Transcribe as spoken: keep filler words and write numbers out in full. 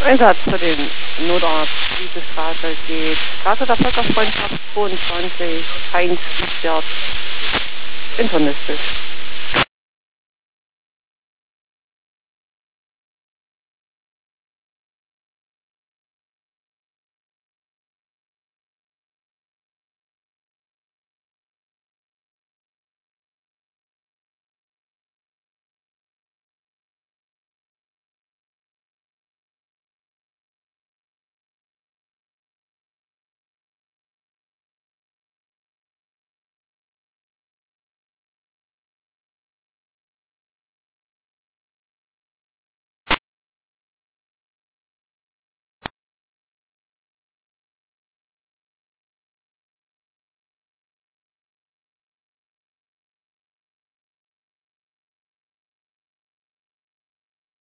Einsatz für den Notarzt. Diese Straße geht Straße der Völkerfreundschaft zweiundzwanzig, Heinz Wiesbert, internistisch.